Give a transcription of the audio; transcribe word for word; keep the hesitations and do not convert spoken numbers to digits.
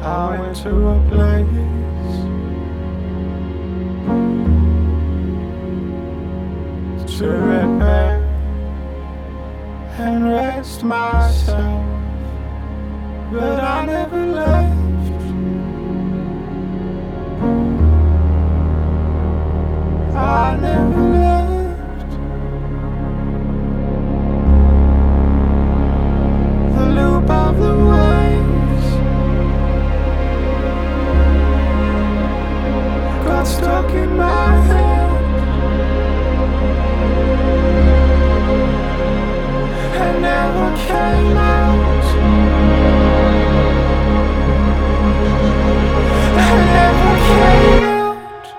I went to a place to repair and rest myself, but I never left. I never left. The loop of the waves got stuck in my head and never came out.